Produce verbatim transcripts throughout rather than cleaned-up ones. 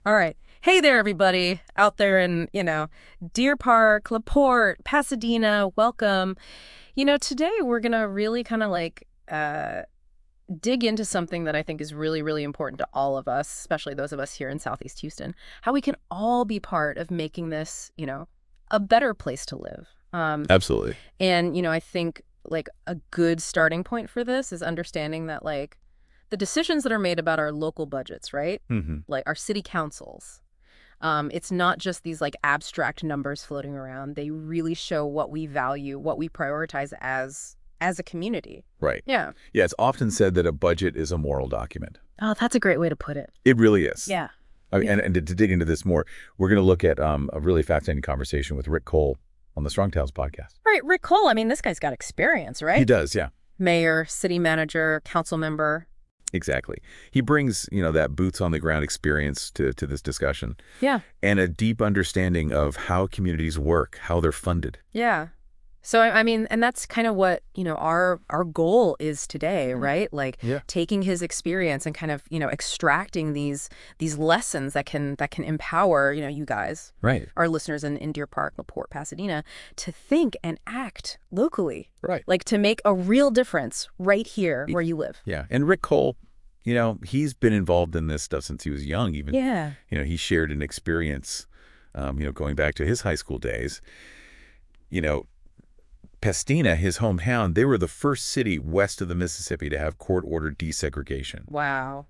All right. Hey there, everybody out there in, you know, Deer Park, LaPorte, Pasadena. Welcome. You know, today we're going to really kind of like uh, dig into something that I think is really, really important to all of us, especially those of us here in Southeast Houston, how we can all be part of making this, you know, a better place to live. Um, Absolutely. and, you know, I think like a good starting point for this is understanding that like the decisions that are made about our local budgets, right? hmm Like our city councils. Um, it's not just these like abstract numbers floating around. They really show what we value, what we prioritize as as a community. Right. Yeah. Yeah, it's often said that a budget is a moral document. Oh, that's a great way to put it. It really is. Yeah. I mean, Yeah. and, and to, to dig into this more, we're going to look at um, a really fascinating conversation with Rick Cole on the Strong Towns podcast. Right. Rick Cole, I mean, this guy's got experience, He right? does, yeah. Mayor, city manager, council member. Exactly. He brings, you know, that boots on the ground experience to, to this discussion Yeah. and a deep understanding of how communities work, how they're funded. Yeah. So, I I mean, and that's kind of what, you know, our our goal is today, right? Like Yeah. taking his experience and kind of, you know, extracting these these lessons that can that can empower, you know, you guys, Right. our listeners in, in Deer Park, LaPorte, Pasadena, to think and act locally, Right. like to make a real difference right here where you live. Yeah. And Rick Cole, you know, he's been involved in this stuff since he was young, even. Yeah. You know, he shared an experience, um, you know, going back to his high school days. You know, Pasadena, his hometown, they were the first city west of the Mississippi to have court-ordered desegregation. Wow.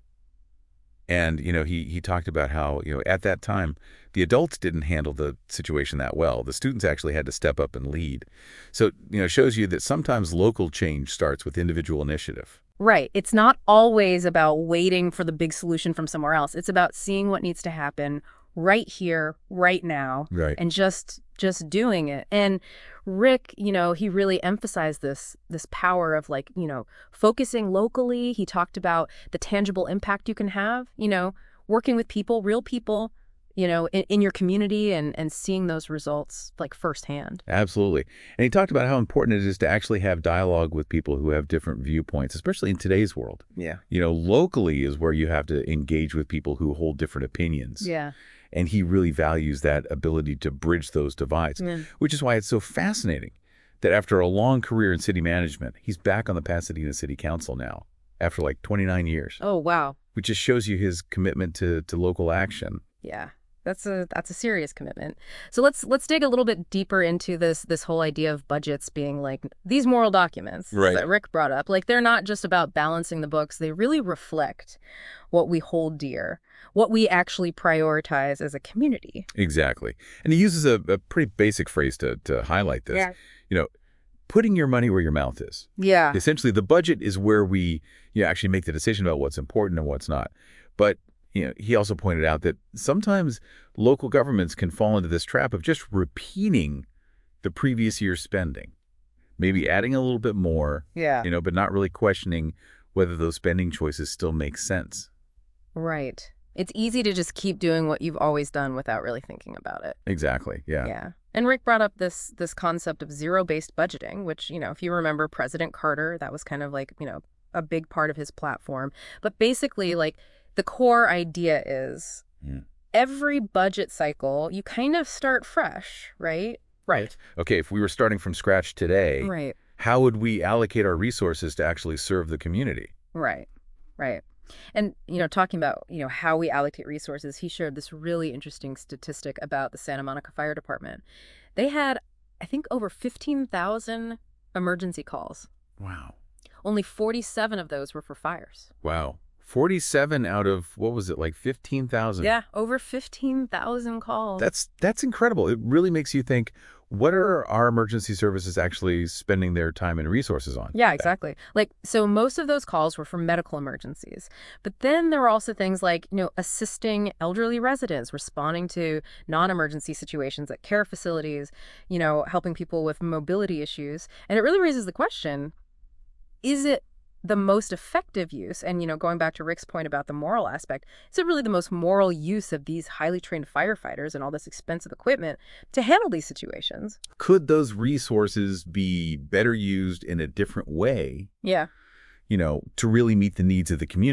And, you know, he he talked about how, you know, at that time, the adults didn't handle the situation that well. The students actually had to step up and lead. So, you know, it shows you that sometimes local change starts with individual initiative. Right. It's not always about waiting for the big solution from somewhere else. It's about seeing what needs to happen right here, right now, Right. and just just doing it. And Rick, you know, he really emphasized this this power of like, you know, focusing locally. He talked about the tangible impact you can have, you know, working with people, real people, you know, in, in your community and and seeing those results like firsthand. Absolutely. And he talked about how important it is to actually have dialogue with people who have different viewpoints, especially in today's world. Yeah. You know, locally is where you have to engage with people who hold different opinions. Yeah. And he really values that ability to bridge those divides, Yeah. which is why it's so fascinating that after a long career in city management, he's back on the Pasadena City Council now after like twenty-nine years, Oh, wow. which just shows you his commitment to, to local action. Yeah. That's a that's a serious commitment. So let's let's dig a little bit deeper into this this whole idea of budgets being like these moral documents Right. that Rick brought up. Like they're not just about balancing the books. They really reflect what we hold dear, what we actually prioritize as a community. Exactly. And he uses a, a pretty basic phrase to, to highlight this. Yeah. You know, putting your money where your mouth is. Yeah. Essentially, the budget is where we you know, actually make the decision about what's important and what's not. But you know, he also pointed out that sometimes local governments can fall into this trap of just repeating the previous year's spending, maybe adding a little bit more, Yeah. you know, but not really questioning whether those spending choices still make sense. Right. It's easy to just keep doing what you've always done without really thinking about it. Exactly. Yeah. Yeah. And Rick brought up this this concept of zero-based budgeting, which, you know, if you remember President Carter, that was kind of like, you know, a big part of his platform. But basically, like, the core idea is Yeah. every budget cycle, you kind of start fresh, right? Right. Okay, if we were starting from scratch today, Right. how would we allocate our resources to actually serve the community? Right. Right. And, you know, talking about, you know, how we allocate resources, he shared this really interesting statistic about the Santa Monica Fire Department. They had, I think, over fifteen thousand emergency calls. Wow. Only forty-seven of those were for fires. Wow. forty-seven out of, what was it, like fifteen thousand? Yeah, over fifteen thousand calls. That's that's incredible. It really makes you think, what are our emergency services actually spending their time and resources on? Yeah, exactly. Like, so most of those calls were for medical emergencies. But then there were also things like, you know, assisting elderly residents, responding to non-emergency situations at care facilities, you know, helping people with mobility issues. And it really raises the question, is it the most effective use, and, you know, going back to Rick's point about the moral aspect, is it really the most moral use of these highly trained firefighters and all this expensive equipment to handle these situations? Could those resources be better used in a different way, Yeah. you know, to really meet the needs of the community?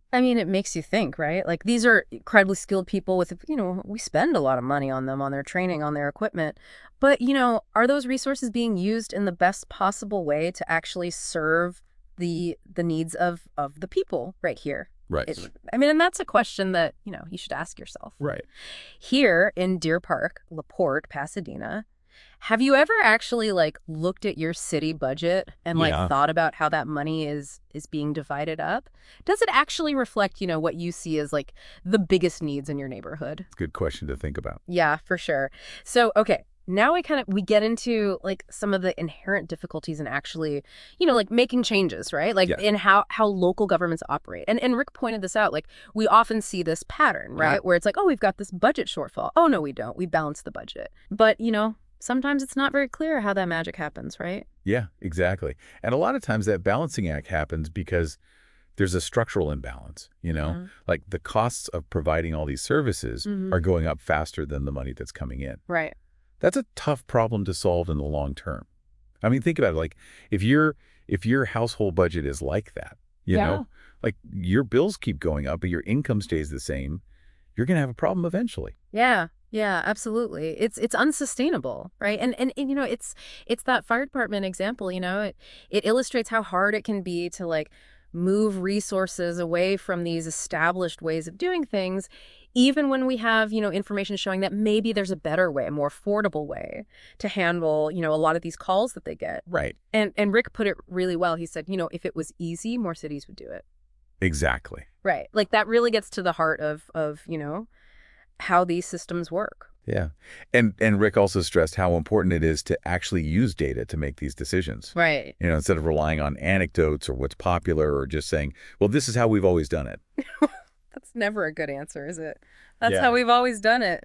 I mean, it makes you think, right? Like, these are incredibly skilled people with, you know, we spend a lot of money on them, on their training, on their equipment. But, you know, are those resources being used in the best possible way to actually serve the the needs of of the people right here? Right. It, I mean, and that's a question that, you know, you should ask yourself. Right. Here in Deer Park, LaPorte, Pasadena, have you ever actually like looked at your city budget and like Yeah. thought about how that money is is being divided up? Does it actually reflect, you know, what you see as like the biggest needs in your neighborhood? Good question to think about. Yeah, for sure. So, okay, now we kind of we get into like some of the inherent difficulties in actually, you know, like making changes, right? Like Yeah. in how how local governments operate. And and Rick pointed this out. Like we often see this pattern, right? Yeah. Where it's like, "Oh, we've got this budget shortfall." "Oh, no, we don't. We balance the budget." But, you know, sometimes it's not very clear how that magic happens, right? Yeah, exactly. And a lot of times that balancing act happens because there's a structural imbalance, you know? Mhm. Like the costs of providing all these services Mhm. are going up faster than the money that's coming in. Right. That's a tough problem to solve in the long term. I mean, think about it. Like if your if your household budget is like that, you Yeah. know, like your bills keep going up, but your income stays the same, you're going to have a problem eventually. Yeah. Yeah, absolutely. It's it's unsustainable, right? And, and and you know, it's it's that fire department example, you know, it it illustrates how hard it can be to like move resources away from these established ways of doing things, even when we have, you know, information showing that maybe there's a better way, a more affordable way to handle, you know, a lot of these calls that they get. Right. And and Rick put it really well. He said, you know, if it was easy, more cities would do it. Exactly. Right. Like that really gets to the heart of of, you know, how these systems work. Yeah. And and Rick also stressed how important it is to actually use data to make these decisions. Right. You know, instead of relying on anecdotes or what's popular or just saying, well, this is how we've always done it. That's never a good answer, is it? That's Yeah. how we've always done it.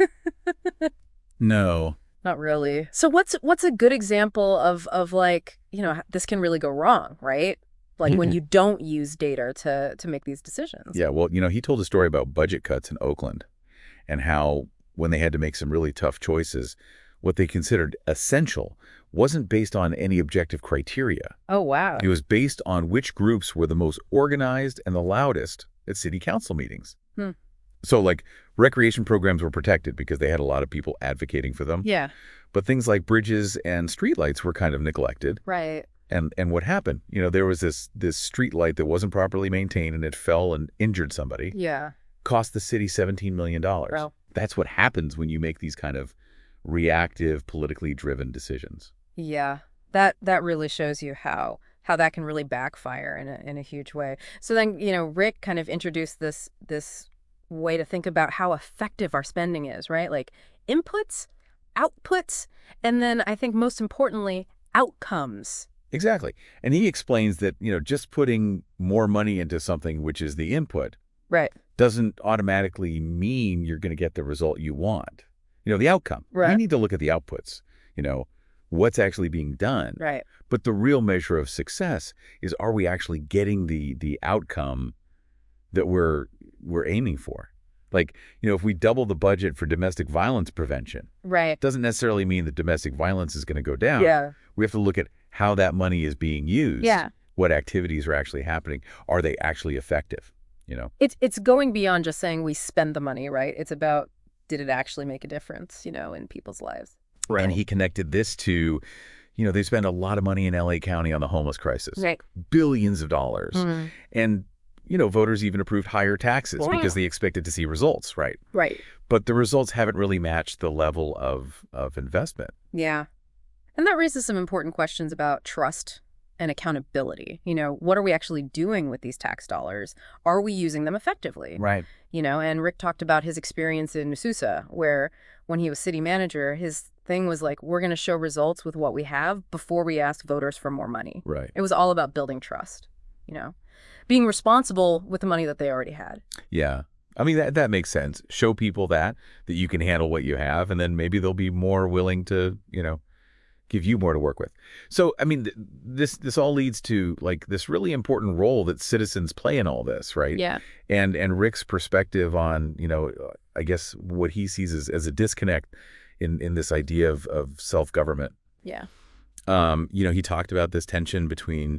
No. Not really. So what's what's a good example of of like, you know, this can really go wrong, right? Like when you don't use data to to make these decisions. Yeah, well, you know, he told a story about budget cuts in Oakland and how when they had to make some really tough choices, what they considered essential wasn't based on any objective criteria. Oh, wow. It was based on which groups were the most organized and the loudest at city council meetings. Hmm. So, like, recreation programs were protected because they had a lot of people advocating for them. Yeah. But things like bridges and streetlights were kind of neglected. Right. And and what happened? You know, there was this this street light that wasn't properly maintained and it fell and injured somebody. Yeah. Cost the city seventeen million dollars. Wow. That's what happens when you make these kind of reactive, politically driven decisions. Yeah. That that really shows you how how that can really backfire in a in a huge way. So then, you know, Rick kind of introduced this this way to think about how effective our spending is, right? Like inputs, outputs, and then I think most importantly, outcomes. Exactly. And he explains that, you know, just putting more money into something, which is the input, Right. doesn't automatically mean you're going to get the result you want. You know, the outcome. Right. You need to look at the outputs, you know, what's actually being done. Right. But the real measure of success is, are we actually getting the the outcome that we're we're aiming for? Like, you know, if we double the budget for domestic violence prevention, Right. doesn't necessarily mean that domestic violence is going to go down. Yeah. We have to look at how that money is being used. Yeah. What activities are actually happening? Are they actually effective? You know? It's it's going beyond just saying we spend the money, right? It's about, did it actually make a difference, you know, in people's lives? And he connected this to, you know, they spend a lot of money in L A County on the homeless crisis. Right. Billions of dollars. Mhm. And, you know, voters even approved higher taxes Wow. because they expected to see results, right? Right. But the results haven't really matched the level of, of investment. Yeah. And that raises some important questions about trust and accountability. You know, what are we actually doing with these tax dollars? Are we using them effectively? Right. You know, and Rick talked about his experience in Masusa, where when he was city manager, his thing was like, we're going to show results with what we have before we ask voters for more money. Right. It was all about building trust, you know, being responsible with the money that they already had. Yeah. I mean, that, that makes sense. Show people that, that you can handle what you have, and then maybe they'll be more willing to, you know, give you more to work with. So, I mean, th this this all leads to like this really important role that citizens play in all this, right? Yeah. And and Rick's perspective on, you know, I guess what he sees as, as a disconnect in in this idea of of self-government. Yeah. Um, you know, he talked about this tension between,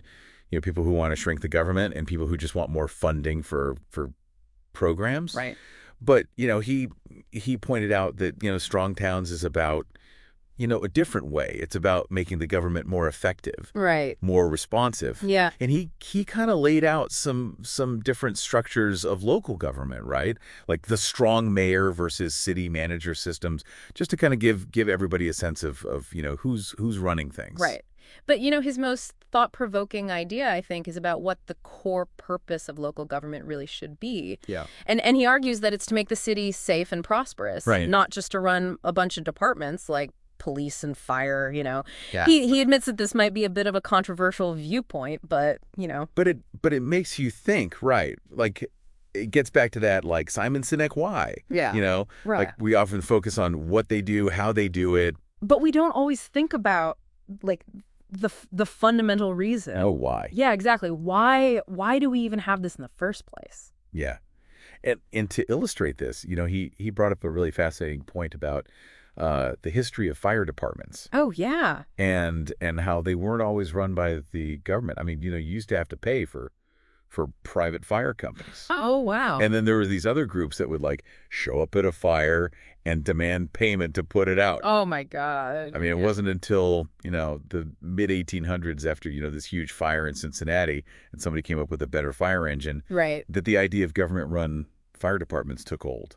you know, people who want to shrink the government and people who just want more funding for for programs. Right. But, you know, he he pointed out that, you know, Strong Towns is about, you know, a different way. It's about making the government more effective, Right. more responsive. Yeah. And he he kind of laid out some some different structures of local government, right? Like the strong mayor versus city manager systems, just to kind of give give everybody a sense of of, you know, who's who's running things. Right. But, you know, his most thought-provoking idea, I think, is about what the core purpose of local government really should be. Yeah. And and he argues that it's to make the city safe and prosperous, Right. not just to run a bunch of departments like police and fire, you know. Yeah. He he admits that this might be a bit of a controversial viewpoint, but, you know. But it but it makes you think, right? Like it gets back to that like Simon Sinek why. Yeah. You know? Right. Like we often focus on what they do, how they do it. But we don't always think about like the the fundamental reason. Oh, why? Yeah, exactly. Why why do we even have this in the first place? Yeah. And and to illustrate this, you know, he he brought up a really fascinating point about uh, the history of fire departments Oh, yeah. and and how they weren't always run by the government. I mean, you know, you used to have to pay for for private fire companies. Oh, wow. And then there were these other groups that would like show up at a fire and demand payment to put it out. Oh, my God. I mean, it Yeah. wasn't until, you know, the mid eighteen hundreds after, you know, this huge fire in Cincinnati and somebody came up with a better fire engine Right. that the idea of government-run fire departments took hold.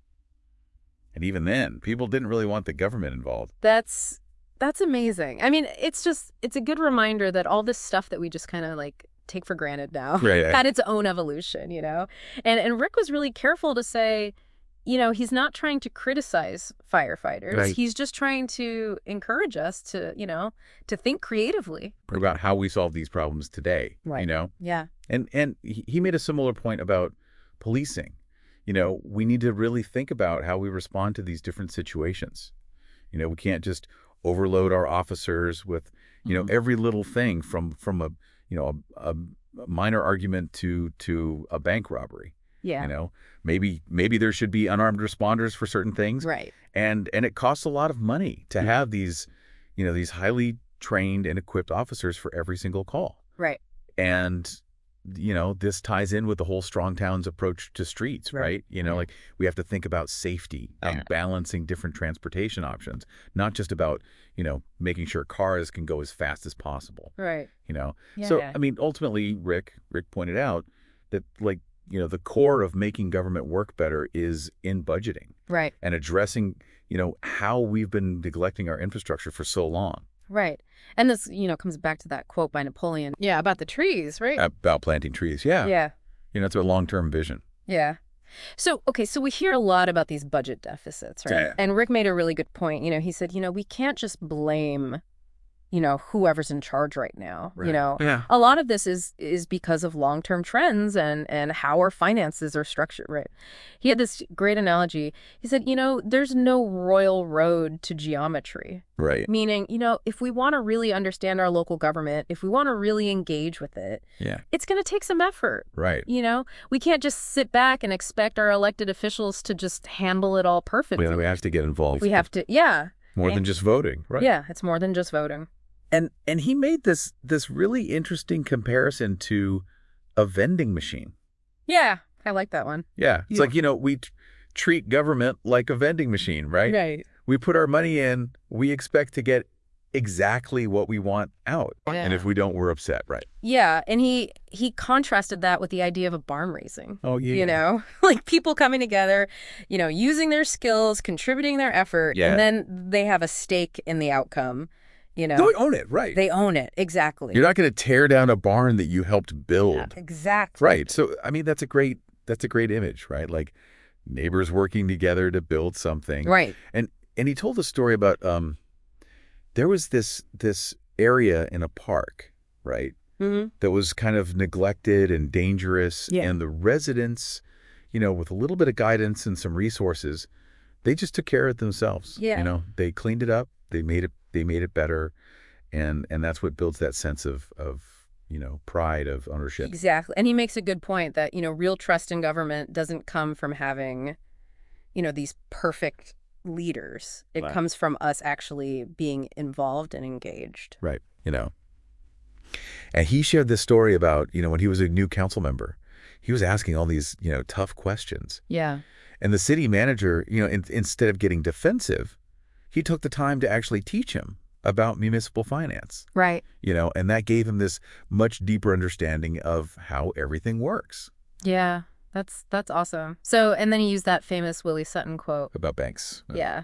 And even then, people didn't really want the government involved. That's that's amazing. I mean, it's just it's a good reminder that all this stuff that we just kind of like take for granted now Right, right. had its own evolution, you know? And and Rick was really careful to say, you know, he's not trying to criticize firefighters. Right. He's just trying to encourage us to, you know, to think creatively. About how we solve these problems today, you Right. know? Yeah. And and he he made a similar point about policing. You know, we need to really think about how we respond to these different situations. You know, we can't just overload our officers with, you know, Mhm. every little thing from from a, you know, a, a minor argument to to a bank robbery. Yeah. You know, maybe maybe there should be unarmed responders for certain things. Right. And and it costs a lot of money to have these, you know, these highly trained and equipped officers for every single call. Right. And, you know, this ties in with the whole Strong Towns approach to streets, right? Right. You know, Yeah. like we have to think about safety and Yeah. balancing different transportation options, not just about, you know, making sure cars can go as fast as possible, Right. you know? Yeah. So, I mean, ultimately, Rick, Rick pointed out that, like, you know, the core of making government work better is in budgeting Right. and addressing, you know, how we've been neglecting our infrastructure for so long. Right. And this, you know, comes back to that quote by Napoleon. Yeah, about the trees, right? About planting trees. Yeah. Yeah. You know, it's a long-term vision. Yeah. So, okay, so we hear a lot about these budget deficits, right? Yeah. And Rick made a really good point. You know, he said, you know, we can't just blame, you know, whoever's in charge right now. You Right. know, Yeah. a lot of this is is because of long-term trends and and how our finances are structured, right? He had this great analogy. He said, you know, there's no royal road to geometry. Right. Meaning, you know, if we want to really understand our local government, if we want to really engage with it, Yeah. it's going to take some effort. Right. You know, we can't just sit back and expect our elected officials to just handle it all perfectly. We, we have to get involved. We have to, yeah. More than just voting, right? Yeah, it's more than just voting. And and he made this this really interesting comparison to a vending machine. Yeah, I like that one. Yeah. It's Yeah. like, you know, we t- treat government like a vending machine, right? Right. We put our money in, we expect to get exactly what we want out. And if we don't, we're upset, right? Yeah, and he he contrasted that with the idea of a barn raising. Oh, yeah. You know, like people coming together, you know, using their skills, contributing their effort, Yeah. and then they have a stake in the outcome. You know, They own it, right. they own it. Exactly. You're not going to tear down a barn that you helped build. Yeah, exactly. Right. So, I mean, that's a great that's a great image, right? Like neighbors working together to build something. Right. And and he told a story about um there was this this area in a park, right? Mm-hmm. That was kind of neglected and dangerous. Yeah. And the residents, you know, with a little bit of guidance and some resources, they just took care of it themselves. Yeah. You know, they cleaned it up, they made it they made it better. And and that's what builds that sense of of, you know, pride of ownership. Exactly. And he makes a good point that, you know, real trust in government doesn't come from having, you know, these perfect leaders. It Right. comes from us actually being involved and engaged. Right. You know. And he shared this story about, you know, when he was a new council member, he was asking all these, you know, tough questions. Yeah. And the city manager, you know, in, instead of getting defensive, he took the time to actually teach him about municipal finance. Right. You know, and that gave him this much deeper understanding of how everything works. Yeah. That's that's awesome. So, and then he used that famous Willie Sutton quote. About banks. Yeah.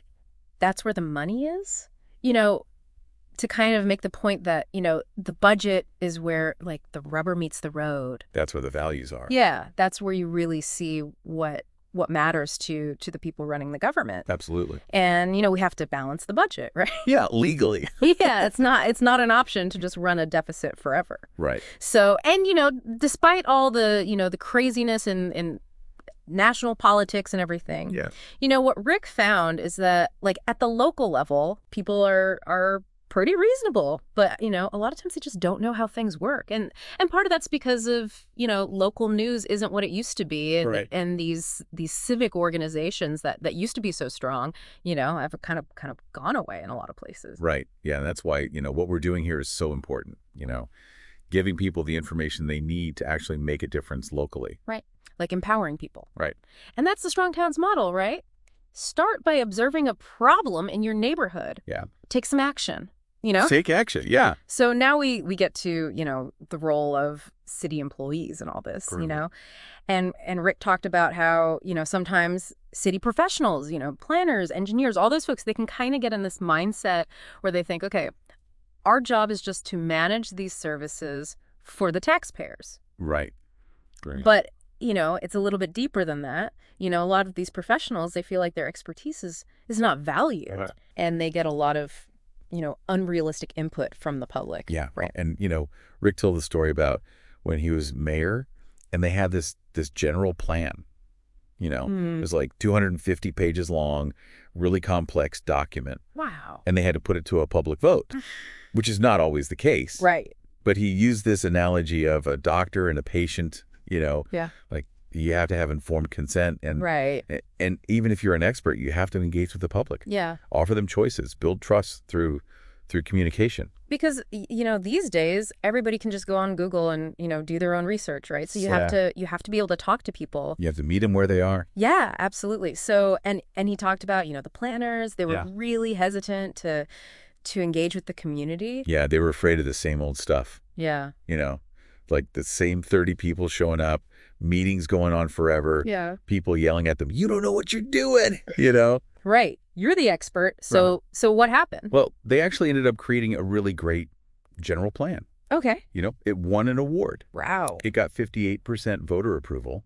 That's where the money is? You know, to kind of make the point that, you know, the budget is where, like, the rubber meets the road. That's where the values are. Yeah. That's where you really see what what matters to to the people running the government. Absolutely. And, you know, we have to balance the budget, right? Yeah, legally. Yeah, it's not it's not an option to just run a deficit forever. Right. So, and, you know, despite all the, you know, the craziness in, in national politics and everything, Yeah. you know, what Rick found is that, like, at the local level, people are are pretty reasonable, but, you know, a lot of times they just don't know how things work. And and part of that's because of, you know, local news isn't what it used to be. And, Right. and these these civic organizations that, that used to be so strong, you know, have kind of kind of gone away in a lot of places. Right. Yeah, and that's why, you know, what we're doing here is so important, you know, giving people the information they need to actually make a difference locally. Right. Like empowering people. Right. And that's the Strong Towns model, right? Start by observing a problem in your neighborhood. Yeah. Take some action, you know? Take action. Yeah. So now we, we get to, you know, the role of city employees and all this, you Groovy. know? And and Rick talked about how, you know, sometimes city professionals, you know, planners, engineers, all those folks, they can kind of get in this mindset where they think, okay, our job is just to manage these services for the taxpayers. Right. Great. But, you know, it's a little bit deeper than that. You know, a lot of these professionals, they feel like their expertise is, is not valued. Right. And they get a lot of, you know, unrealistic input from the public. Yeah. Right. And, you know, Rick told the story about when he was mayor and they had this this general plan, you know, Mm. it was like two hundred fifty pages long, really complex document. Wow. And they had to put it to a public vote, which is not always the case. Right. But he used this analogy of a doctor and a patient, you know, Yeah. like you have to have informed consent. And, Right. and even if you're an expert, you have to engage with the public. Yeah. Offer them choices, build trust through through communication. Because, y- you know, these days, everybody can just go on Google and, you know, do their own research, right? So you have Yeah. to you have to be able to talk to people. You have to meet them where they are. Yeah, absolutely. So, and and he talked about, you know, the planners, they were Yeah. really hesitant to to engage with the community. Yeah, they were afraid of the same old stuff, Yeah. you know, like the same thirty people showing up, meetings going on forever, Yeah. people yelling at them, you don't know what you're doing, you know? Right. You're the expert. So so what happened? Well, they actually ended up creating a really great general plan. Okay. You know, it won an award. Wow. It got fifty-eight percent voter approval,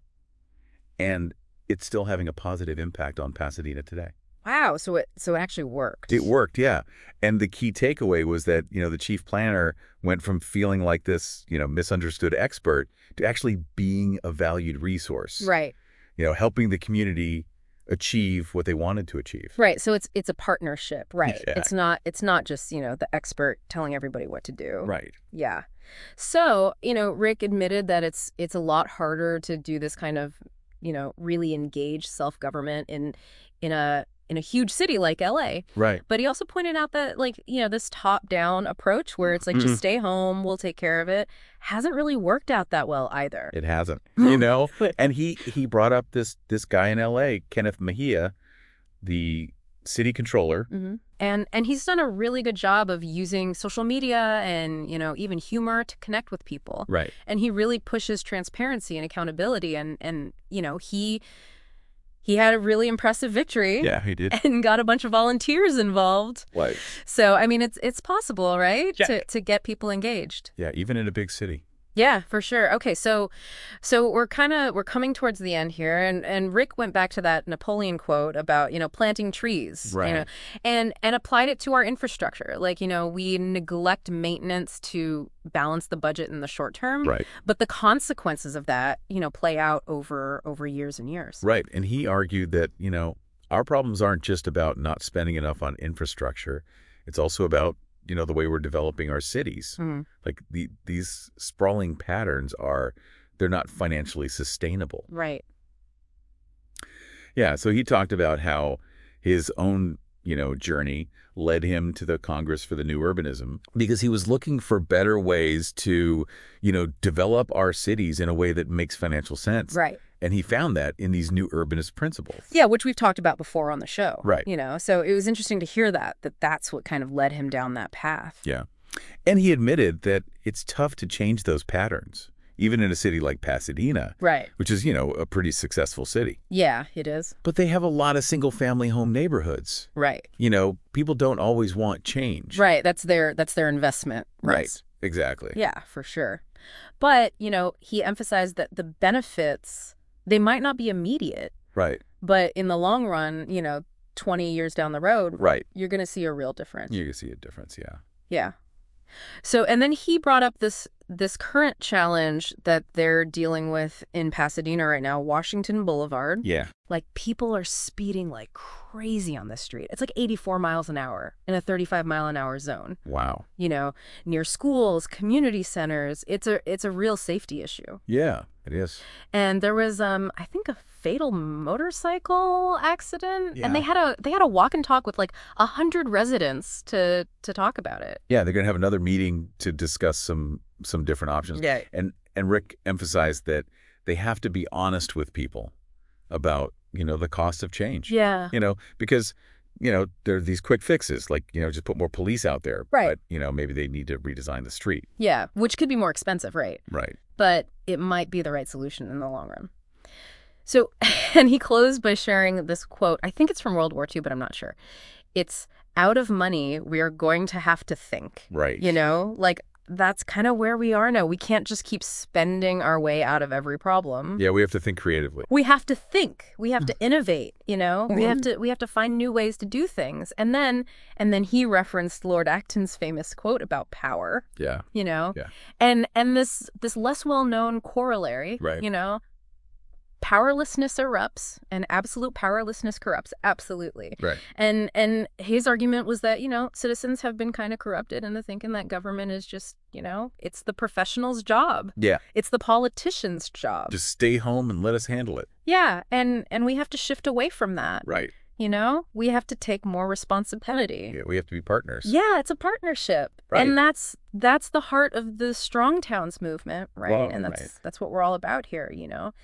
and it's still having a positive impact on Pasadena today. Wow. So it so it actually worked. It worked, yeah. And the key takeaway was that, you know, the chief planner went from feeling like this, you know, misunderstood expert to actually being a valued resource. Right. You know, helping the community achieve what they wanted to achieve. Right. So it's it's a partnership, right? Yeah. It's not it's not just, you know, the expert telling everybody what to do. Right. Yeah. So, you know, Rick admitted that it's it's a lot harder to do this kind of, you know, really engage self-government in in a in a huge city like L A. Right. But he also pointed out that, like, you know, this top-down approach where it's like, Mhm. just stay home, we'll take care of it, hasn't really worked out that well either. It hasn't, you know? And he he brought up this this guy in L A, Kenneth Mejia, the city controller. hmm And and he's done a really good job of using social media and, you know, even humor to connect with people. Right. And he really pushes transparency and accountability. And, and you know, he he had a really impressive victory. Yeah, he did. And got a bunch of volunteers involved. Like, So, I mean, it's it's possible, right? Yeah. To to get people engaged. yeah, even in a big city. Yeah, for sure. Okay, so so we're kind of we're coming towards the end here, and and Rick went back to that Napoleon quote about, you know, planting trees, Right. you know, and and applied it to our infrastructure. Like, you know, we neglect maintenance to balance the budget in the short term, Right. but the consequences of that, you know, play out over over years and years. Right. And he argued that, you know, our problems aren't just about not spending enough on infrastructure. It's also about, you know, the way we're developing our cities. Mhm. Like the these sprawling patterns are, they're not financially sustainable. Right. Yeah. So he talked about how his own you know, journey led him to the Congress for the New Urbanism because he was looking for better ways to, you know, develop our cities in a way that makes financial sense. Right. And he found that in these new urbanist principles. Yeah, which we've talked about before on the show. Right. You know, so it was interesting to hear that, that that's what kind of led him down that path. Yeah. And he admitted that it's tough to change those patterns, even in a city like Pasadena, Right. which is, you know, a pretty successful city. Yeah, it is. But they have a lot of single-family home neighborhoods. Right. You know, people don't always want change. Right. That's their that's their investment. Right. Yes. Exactly. Yeah, for sure. But, you know, he emphasized that the benefits, they might not be immediate, Right. but in the long run, you know, twenty years down the road, Right. you're going to see a real difference. You can see a difference, yeah. Yeah. So, and then he brought up this this current challenge that they're dealing with in Pasadena right now, Washington Boulevard. Yeah. Like, people are speeding like crazy on this street. It's like eighty-four miles an hour in a thirty-five mile an hour zone. Wow. You know, near schools, community centers. It's a it's a real safety issue. Yeah, it is. And there was, um, I think, a fatal motorcycle accident, Yeah. and they had a they had a walk and talk with like a hundred residents to to talk about it. Yeah, they're going to have another meeting to discuss some some different options. Yeah. And and Rick emphasized that they have to be honest with people about, you know, the cost of change. Yeah. You know, because, you know, there are these quick fixes, like, you know, just put more police out there. Right. But, you know, maybe they need to redesign the street. Yeah, which could be more expensive, right? Right. But it might be the right solution in the long run. So, and he closed by sharing this quote. I think it's from World War Two, but I'm not sure. It's, out of money, we are going to have to think. Right. You know, like, that's kind of where we are now. We can't just keep spending our way out of every problem. Yeah, we have to think creatively. We have to think. We have to innovate, you know? We have to we have to find new ways to do things. And then and then he referenced Lord Acton's famous quote about power, Yeah. you know? Yeah. And and this this less well-known corollary, Right. you know? Powerlessness erupts and absolute powerlessness corrupts. Absolutely. Right. And and his argument was that, you know, citizens have been kind of corrupted into thinking that government is just, you know, it's the professional's job. Yeah. It's the politician's job. Just stay home and let us handle it. Yeah, and and we have to shift away from that. Right. You know, we have to take more responsibility. Yeah, we have to be partners. Yeah, it's a partnership. Right. And that's that's the heart of the Strong Towns movement, right? Well, and that's right. that's what we're all about here, you know.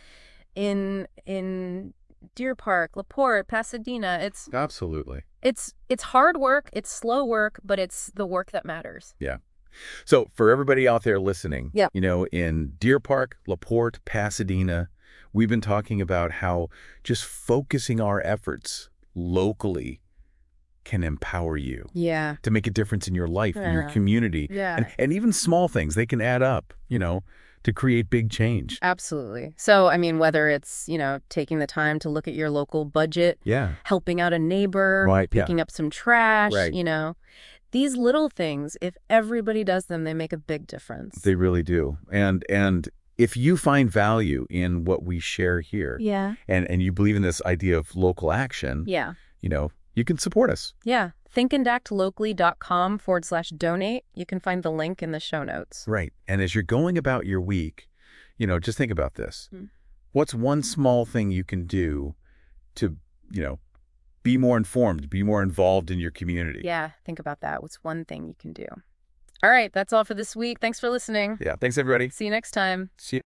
In in Deer Park, LaPorte, Pasadena, it's Absolutely. it's it's hard work, it's slow work, but it's the work that matters. Yeah. So for everybody out there listening, Yep. you know, in Deer Park, LaPorte, Pasadena, we've been talking about how just focusing our efforts locally can empower you Yeah. to make a difference in your life, in your Yeah. community. Yeah. And, and even small things, they can add up, you know, to create big change. Absolutely. So, I mean, whether it's, you know, taking the time to look at your local budget, Yeah. helping out a neighbor, Right, yeah. picking up some trash, Right. you know, these little things, if everybody does them, they make a big difference. They really do. And and if you find value in what we share here, Yeah. and, and you believe in this idea of local action, Yeah. you know, you can support us. Yeah. thinkandactlocally.com forward slash donate. You can find the link in the show notes. Right. And as you're going about your week, you know, just think about this. Hmm. What's one small thing you can do to, you know, be more informed, be more involved in your community? Yeah. Think about that. What's one thing you can do? All right. That's all for this week. Thanks for listening. Yeah. Thanks, everybody. See you next time. See you.